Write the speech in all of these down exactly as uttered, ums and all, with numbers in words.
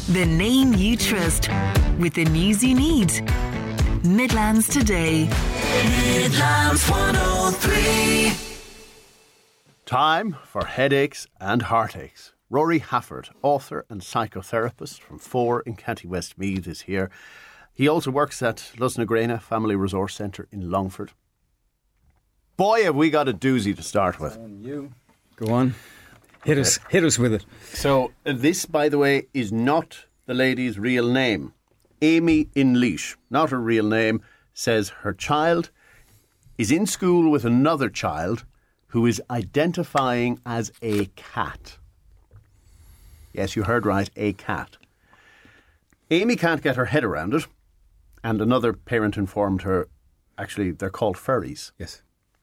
The name you trust, with the news you need. Midlands Today. Midlands one oh three. Time for headaches and heartaches. Rory Hafford, author and psychotherapist from Four in County Westmeath, is here. He also works at Lusnagrena Family Resource Centre in Longford. Boy, have we got a doozy to start with. You go on, hit us, hit us with it. So uh, this, by the way, is not the lady's real name. Amy Inleash, not her real name, says her child is in school with another child who is identifying as a cat. Yes, you heard right, a cat. Amy can't get her head around it, and another parent informed her, actually, they're called furries. Yes.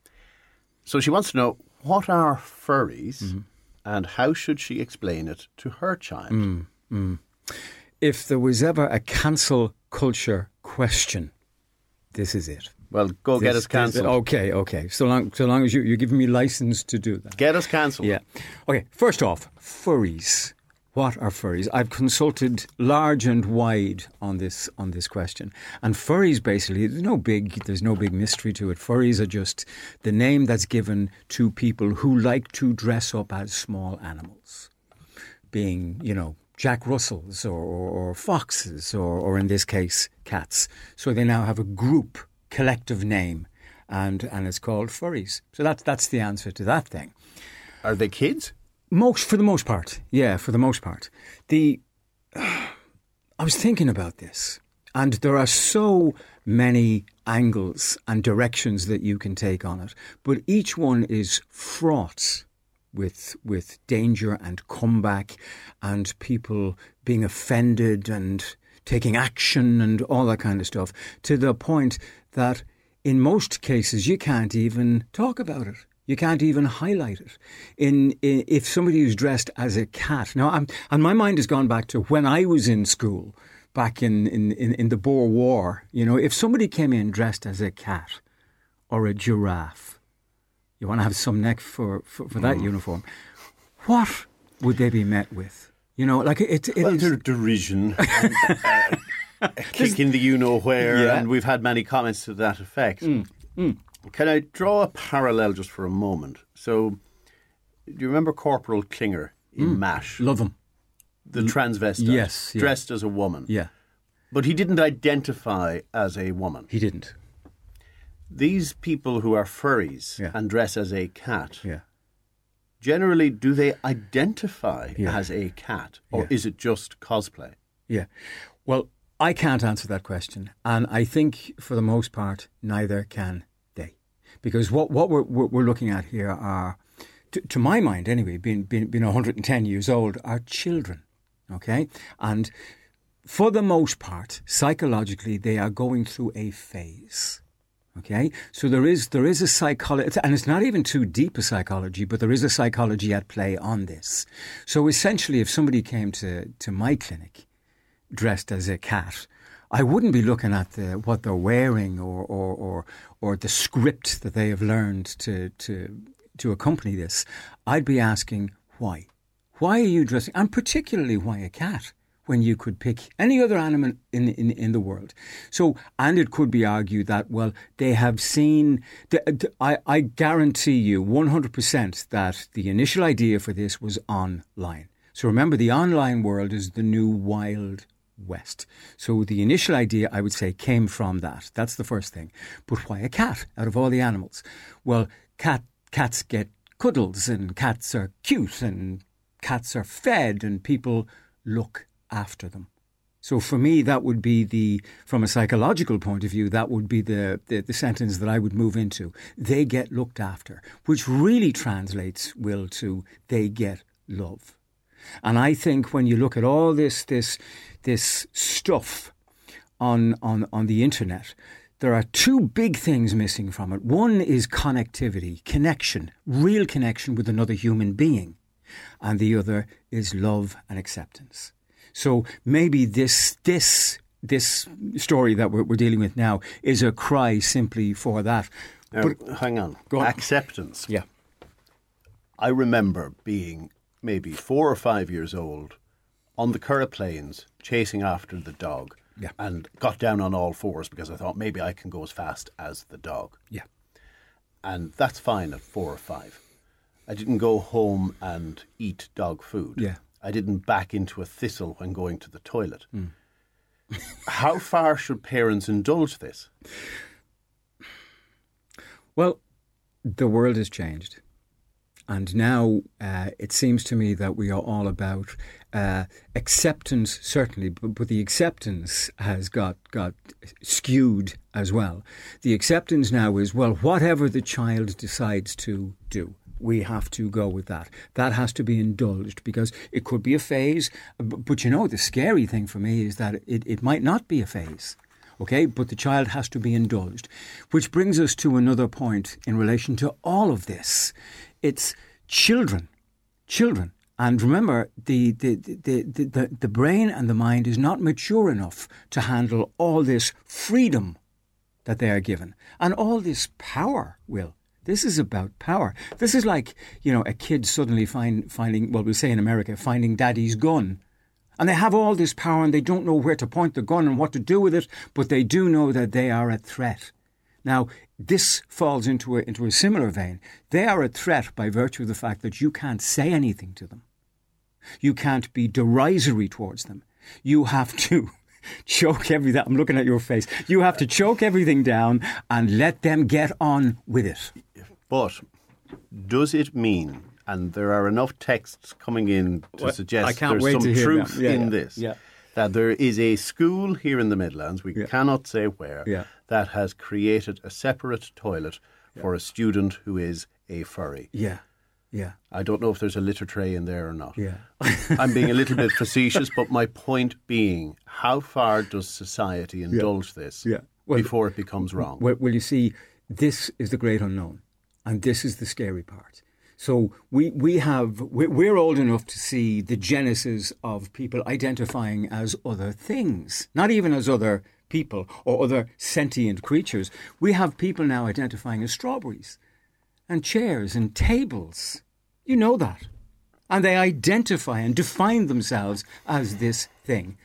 So she wants to know, what are furries, mm-hmm. and how should she explain it to her child? Mm, mm. If there was ever a cancel culture question, this is it. Well, go this, get us cancelled. Okay, okay. So long, so long as you, you're giving me license to do that. Get us cancelled. Yeah. Okay, first off, furries. What are furries? I've consulted large and wide on this on this question. And furries, basically, there's no big there's no big mystery to it. Furries are just the name that's given to people who like to dress up as small animals, being, you know, Jack Russells or, or, or foxes or, or, in this case, cats. So they now have a group, collective name, and and it's called furries. So that's that's the answer to that thing. Are they kids? Most, for the most part, yeah, for the most part. The, uh, I was thinking about this, and there are so many angles and directions that you can take on it, but each one is fraught with with danger and comeback, and people being offended and taking action and all that kind of stuff, to the point that in most cases you can't even talk about it. You can't even highlight it. In, in if somebody who's dressed as a cat. Now, I'm, and my mind has gone back to when I was in school, back in, in, in, in the Boer War. You know, if somebody came in dressed as a cat or a giraffe, you want to have some neck for, for, for that mm. uniform, what would they be met with? You know, like it, it well, is... derision, and, uh, a kick in the you-know-where, yeah. and we've had many comments to that effect. Mm. Mm. Can I draw a parallel just for a moment? So, do you remember Corporal Klinger in mm. MASH? Love him. The transvestite. Yes. Yeah. Dressed as a woman. Yeah. But he didn't identify as a woman. He didn't. These people who are furries yeah. and dress as a cat, yeah. generally, do they identify yeah. as a cat? Or yeah. is it just cosplay? Yeah. Well, I can't answer that question. And I think, for the most part, neither can they. Because what, what we're, we're looking at here are, to, to my mind anyway, being, being, being one hundred ten years old, are children, okay? And for the most part, psychologically, they are going through a phase, okay? So there is there is a psychology, and it's not even too deep a psychology, but there is a psychology at play on this. So essentially, if somebody came to, to my clinic dressed as a cat, I wouldn't be looking at the, what they're wearing or, or or or the script that they have learned to to to accompany this. I'd be asking why. Why are you dressing, and particularly why a cat, when you could pick any other animal in in, in the world? So, and it could be argued that, well, they have seen, the, the, I, I guarantee you one hundred percent that the initial idea for this was online. So remember, the online world is the new Wild West. So the initial idea, I would say, came from that. That's the first thing. But why a cat out of all the animals? Well, cat cats get cuddles, and cats are cute, and cats are fed, and people look after them. So for me, that would be the, from a psychological point of view, that would be the, the, the sentence that I would move into. They get looked after, which really translates, Will, to they get love. And I think when you look at all this this this stuff on on on the internet, there are two big things missing from it. One is connectivity, connection, real connection with another human being. And the other is love and acceptance. So maybe this this this story that we're, we're dealing with now is a cry simply for that. Now, but, hang on. Go on. Acceptance. Yeah. I remember being maybe four or five years old on the Curragh Plains chasing after the dog Yeah. and got down on all fours because I thought maybe I can go as fast as the dog. Yeah. And that's fine at four or five. I didn't go home and eat dog food. Yeah. I didn't back into a thistle when going to the toilet. Mm. How far should parents indulge this? Well, the world has changed. And now uh, it seems to me that we are all about uh, acceptance, certainly, but, but the acceptance has got, got skewed as well. The acceptance now is, well, whatever the child decides to do, we have to go with that. That has to be indulged because it could be a phase. But, but you know, the scary thing for me is that it, it might not be a phase. Okay, but the child has to be indulged. Which brings us to another point in relation to all of this. It's children, children. And remember, the, the, the, the, the, the brain and the mind is not mature enough to handle all this freedom that they are given. And all this power, Will. This is about power. This is like, you know, a kid suddenly find, finding, well, we'll say in America, finding daddy's gun. And they have all this power and they don't know where to point the gun and what to do with it, but they do know that they are a threat. Now, this falls into a, into a similar vein. They are a threat by virtue of the fact that you can't say anything to them. You can't be derisory towards them. You have to choke everything. I'm looking at your face. You have to choke everything down and let them get on with it. But does it mean, and there are enough texts coming in to well, suggest there's some truth yeah, in yeah, this, yeah. that there is a school here in the Midlands, we yeah. cannot say where, yeah. that has created a separate toilet yeah. for a student who is a furry. Yeah, yeah. I don't know if there's a litter tray in there or not. Yeah. I'm being a little bit facetious, but my point being, how far does society indulge yeah. this yeah. Well, before it becomes wrong? Well, well, you see, this is the great unknown. And this is the scary part. So we, we have, we're old enough to see the genesis of people identifying as other things, not even as other people or other sentient creatures. We have people now identifying as strawberries and chairs and tables. You know that. And they identify and define themselves as this thing.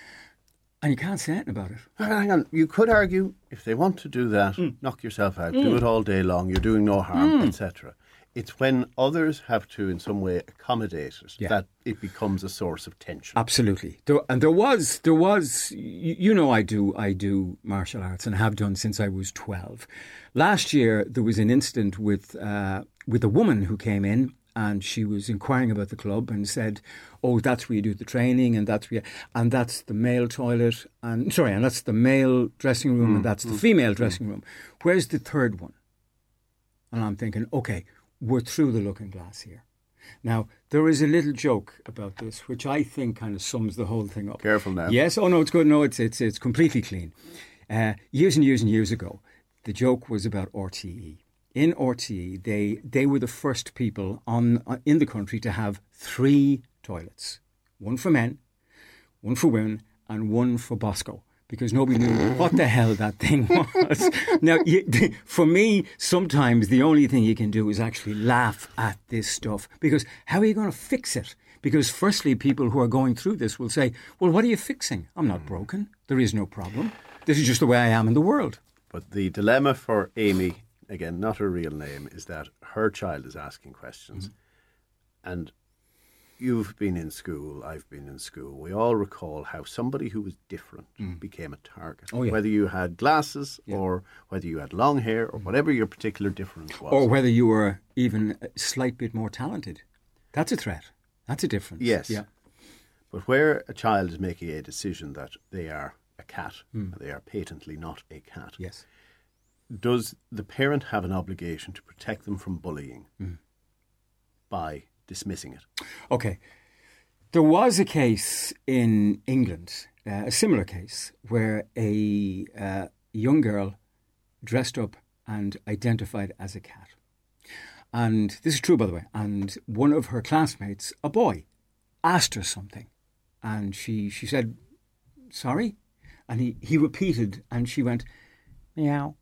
And you can't say anything about it. Hang on. You could argue, if they want to do that, mm. knock yourself out, mm. do it all day long, you're doing no harm, mm. et cetera. It's when others have to, in some way, accommodate it, yeah. that it becomes a source of tension. Absolutely. There, and there was, there was, you, you know I do, I do martial arts and have done since I was twelve. Last year, there was an incident with, uh, with a woman who came in and she was inquiring about the club and said, oh, that's where you do the training and that's where, and that's the male toilet, and sorry, and that's the male dressing room mm, and that's mm, the female mm. dressing room. Where's the third one? And I'm thinking, okay, we're through the looking glass here. Now, there is a little joke about this, which I think kind of sums the whole thing up. Careful now. Yes, oh no, it's good. No, it's it's it's completely clean. Uh, years and years and years ago, the joke was about R T E. In R T E, they they were the first people on uh, in the country to have three toilets. One for men, one for women, and one for Bosco. Because nobody knew what the hell that thing was. Now, you, for me, sometimes the only thing you can do is actually laugh at this stuff. Because how are you going to fix it? Because firstly, people who are going through this will say, well, what are you fixing? I'm not broken. There is no problem. This is just the way I am in the world. But the dilemma for Amy, again, not her real name, is that her child is asking questions. Mm-hmm. And you've been in school, I've been in school. We all recall how somebody who was different mm. became a target. Oh, yeah. Whether you had glasses yeah. or whether you had long hair or whatever your particular difference was. Or whether you were even a slight bit more talented. That's a threat. That's a difference. Yes. Yeah. But where a child is making a decision that they are a cat, mm. and they are patently not a cat, yes. does the parent have an obligation to protect them from bullying mm. by dismissing it? Okay. There was a case in England, uh, a similar case, where a uh, young girl dressed up and identified as a cat. And this is true, by the way. And one of her classmates, a boy, asked her something. And she, she said, sorry? And he, he repeated, and she went, meow.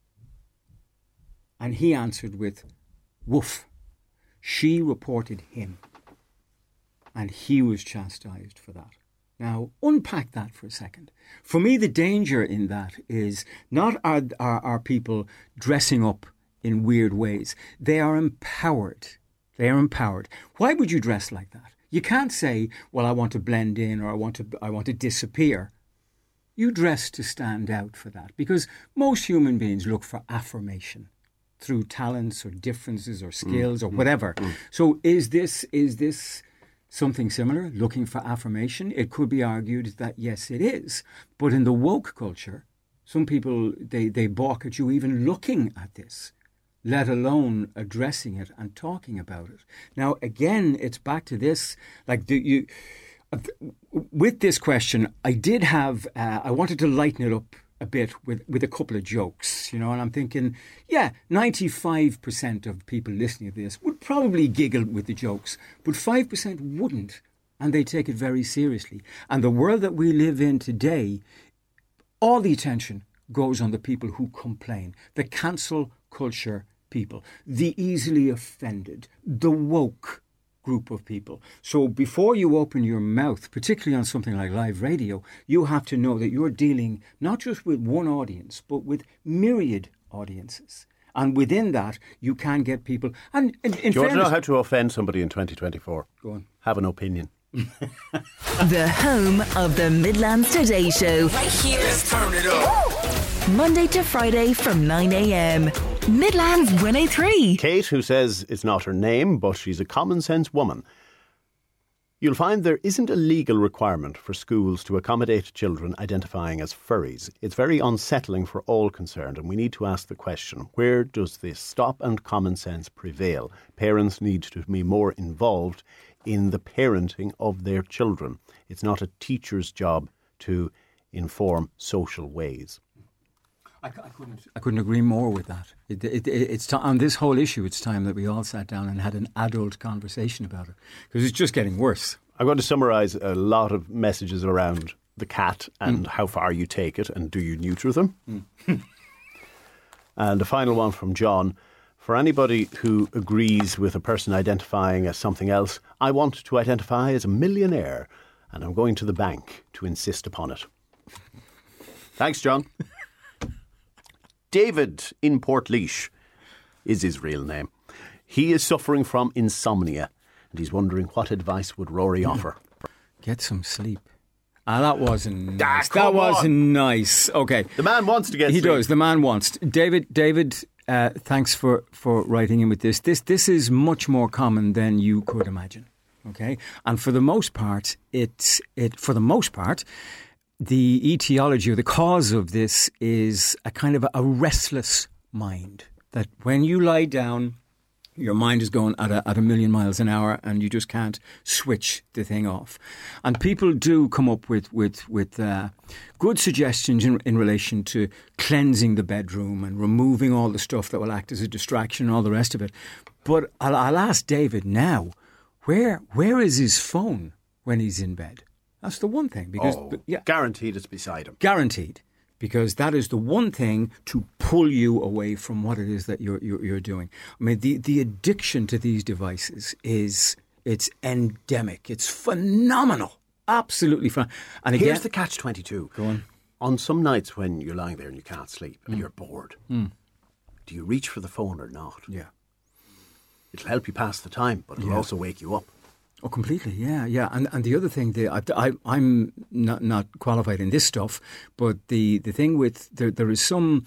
And he answered with, woof. She reported him, and he was chastised for that. Now, unpack that for a second. For me, the danger in that is not are, are, are people dressing up in weird ways. They are empowered. They are empowered. Why would you dress like that? You can't say, well, I want to blend in or I want to, I want to disappear. You dress to stand out for that because most human beings look for affirmation through talents or differences or skills mm, or whatever. Mm, mm. So is this is this something similar, looking for affirmation? It could be argued that yes, it is. But in the woke culture, some people, they, they balk at you even looking at this, let alone addressing it and talking about it. Now, again, it's back to this, like do you... With this question, I did have, uh, I wanted to lighten it up a bit with, with a couple of jokes, you know, and I'm thinking, yeah, ninety-five percent of people listening to this would probably giggle with the jokes, but five percent wouldn't, and they take it very seriously. And the world that we live in today, all the attention goes on the people who complain, the cancel culture people, the easily offended, the woke group of people. So before you open your mouth, particularly on something like live radio, you have to know that you're dealing not just with one audience, but with myriad audiences. And within that, you can get people... And in, in Do you fairness, want to know how to offend somebody in twenty twenty-four? Go on. Have an opinion. The home of the Midlands Today Show. Right here. Let's turn it up. Monday to Friday from nine a.m. Midlands one oh three. Kate, who says it's not her name, but she's a common sense woman. You'll find there isn't a legal requirement for schools to accommodate children identifying as furries. It's very unsettling for all concerned, and we need to ask the question, where does this stop and common sense prevail? Parents need to be more involved in the parenting of their children. It's not a teacher's job to inform social ways. I, I couldn't. I couldn't agree more with that. It, it, it, it's t- on this whole issue. It's time that we all sat down and had an adult conversation about it because it's just getting worse. I'm going to summarise a lot of messages around the cat and mm. how far you take it and do you neuter them. Mm. And the final one from John. For anybody who agrees with a person identifying as something else, I want to identify as a millionaire, and I'm going to the bank to insist upon it. Thanks, John. David in Portlaoise is his real name. He is suffering from insomnia, and he's wondering what advice would Rory offer. Get some sleep. Ah, that wasn't nice. Ah, that wasn't on. nice. Okay. The man wants to get he sleep. He does. The man wants. David, David, uh, thanks for, for writing in with this. This this is much more common than you could imagine. Okay? And for the most part, it's it for the most part, the etiology or the cause of this is a kind of a, a restless mind. That when you lie down, your mind is going at a, at a million miles an hour and you just can't switch the thing off. And people do come up with, with, with uh, good suggestions in, in relation to cleansing the bedroom and removing all the stuff that will act as a distraction and all the rest of it. But I'll, I'll ask David now, where where is his phone when he's in bed? That's the one thing. Because oh, yeah, guaranteed it's beside him. Guaranteed. Because that is the one thing to pull you away from what it is that you're you're, you're doing. I mean, the, the addiction to these devices is, it's endemic. It's phenomenal. Absolutely phenomenal. And again, here's the catch twenty-two. Go on. On some nights when you're lying there and you can't sleep and mm. you're bored, mm. do you reach for the phone or not? Yeah. It'll help you pass the time, but it'll yeah. also wake you up. Oh, completely, yeah, yeah. And and the other thing, the, I, I, I'm not, not qualified in this stuff, but the, the thing with, there, there is some,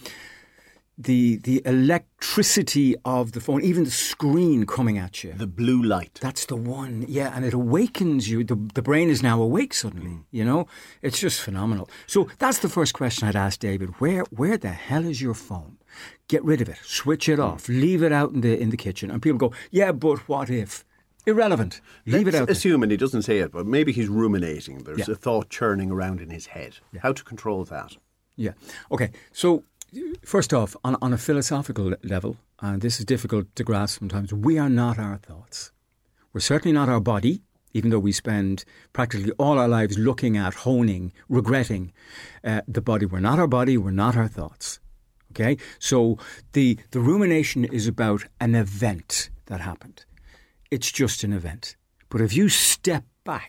the the electricity of the phone, even the screen coming at you. The blue light. That's the one, yeah, and it awakens you. The, the brain is now awake suddenly, mm. you know? It's just phenomenal. So that's the first question I'd ask David. Where where the hell is your phone? Get rid of it. Switch it off. Leave it out in the in the kitchen. And people go, yeah, but what if? Irrelevant. Leave Let's it out. Assume, and he doesn't say it, but maybe he's ruminating. There's yeah. a thought churning around in his head. Yeah. How to control that? Yeah. Okay. So, first off, on, on a philosophical level, and this is difficult to grasp sometimes, we are not our thoughts. We're certainly not our body, even though we spend practically all our lives looking at, honing, regretting uh, the body. We're not our body. We're not our thoughts. Okay? So, the, the rumination is about an event that happened. It's just an event. But if you step back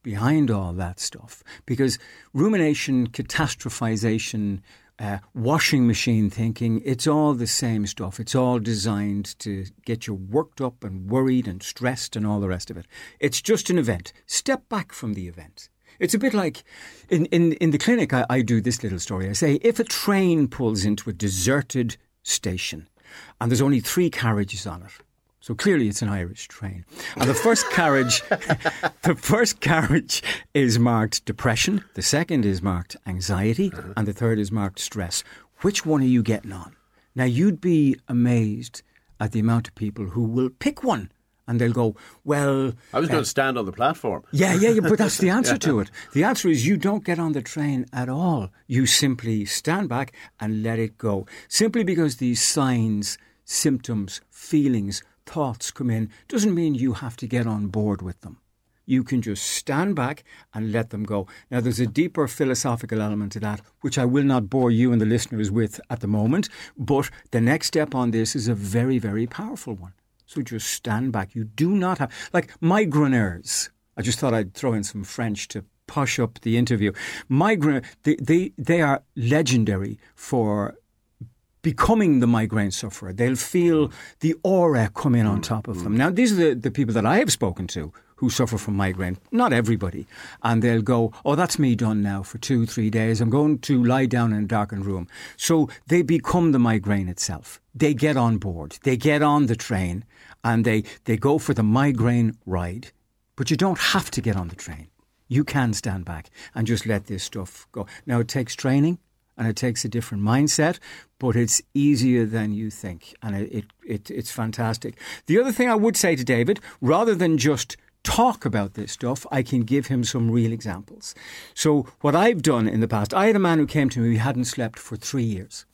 behind all that stuff, because rumination, catastrophization, uh, washing machine thinking, it's all the same stuff. It's all designed to get you worked up and worried and stressed and all the rest of it. It's just an event. Step back from the event. It's a bit like, in, in, in the clinic, I, I do this little story. I say, if a train pulls into a deserted station and there's only three carriages on it, so clearly it's an Irish train, and the first carriage, the first carriage is marked depression, the second is marked anxiety, uh-huh. and the third is marked stress. Which one are you getting on? Now, you'd be amazed at the amount of people who will pick one. And they'll go, well... I was uh, going to stand on the platform. Yeah, yeah, yeah, but that's the answer yeah. to it. The answer is you don't get on the train at all. You simply stand back and let it go. Simply because these signs, symptoms, feelings, thoughts come in doesn't mean you have to get on board with them. You can just stand back and let them go. Now, there's a deeper philosophical element to that, which I will not bore you and the listeners with at the moment, but the next step on this is a very, very powerful one. So just stand back. You do not have... Like migraineurs. I just thought I'd throw in some French to push up the interview. Migraine, they, they, they are legendary for becoming the migraine sufferer. They'll feel the aura come in on top of them. Now, these are the, the people that I have spoken to who suffer from migraine. Not everybody. And they'll go, oh, that's me done now for two, three days. I'm going to lie down in a darkened room. So they become the migraine itself. They get on board. They get on the train and they, they go for the migraine ride. But you don't have to get on the train. You can stand back and just let this stuff go. Now, it takes training and it takes a different mindset, but it's easier than you think. And it, it, it it's fantastic. The other thing I would say to David, rather than just talk about this stuff, I can give him some real examples. So what I've done in the past, I had a man who came to me who hadn't slept for three years.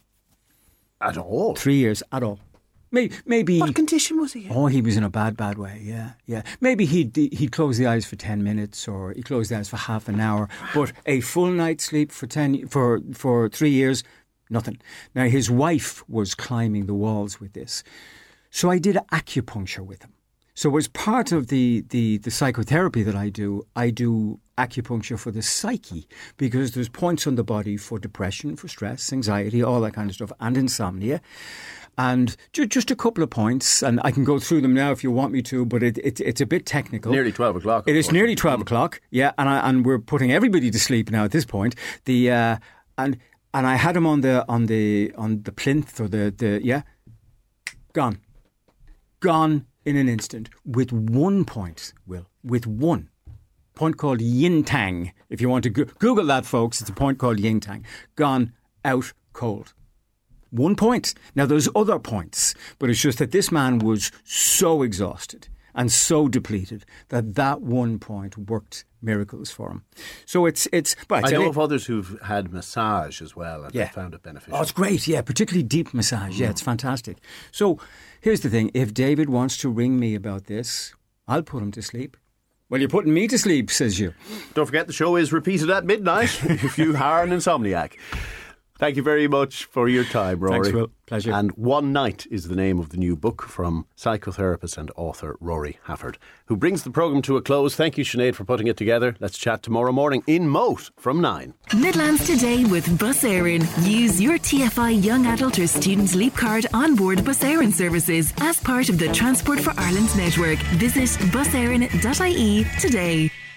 At all? Three years, at all. Maybe, maybe. What condition was he in? Oh, he was in a bad, bad way. Yeah, yeah. Maybe he'd he'd close the eyes for ten minutes, or he closed the eyes for half an hour. But a full night's sleep for ten for for three years, nothing. Now his wife was climbing the walls with this, so I did acupuncture with him. So as part of the, the, the psychotherapy that I do, I do acupuncture for the psyche, because there's points on the body for depression, for stress, anxiety, all that kind of stuff, and insomnia. And ju- just a couple of points, and I can go through them now if you want me to, but it, it, it's a bit technical. Nearly twelve o'clock. It is nearly twelve o'clock, yeah, and I, and we're putting everybody to sleep now at this point. The uh, and and I had him on the on the on the plinth or the, the yeah, gone, gone. In an instant, with one point, Will, with one point called yin tang. If you want to go- Google that, folks, it's a point called yin tang. Gone out cold. One point. Now, there's other points, but it's just that this man was so exhausted and so depleted that that one point worked miracles for him. So it's... it's. But I know it, of others who've had massage as well and yeah. found it beneficial. Oh, it's great, yeah, particularly deep massage. Yeah, it's fantastic. So here's the thing. If David wants to ring me about this, I'll put him to sleep. Well, you're putting me to sleep, says you. Don't forget the show is repeated at midnight if you are an insomniac. Thank you very much for your time, Rory. Thanks, Will. Pleasure. And One Night is the name of the new book from psychotherapist and author Rory Hafford, who brings the programme to a close. Thank you, Sinead, for putting it together. Let's chat tomorrow morning in Moat from nine. Midlands Today with Bus Éireann. Use your T F I Young Adult or Student Leap Card on board Bus Éireann services as part of the Transport for Ireland network. Visit bus éireann dot I E today.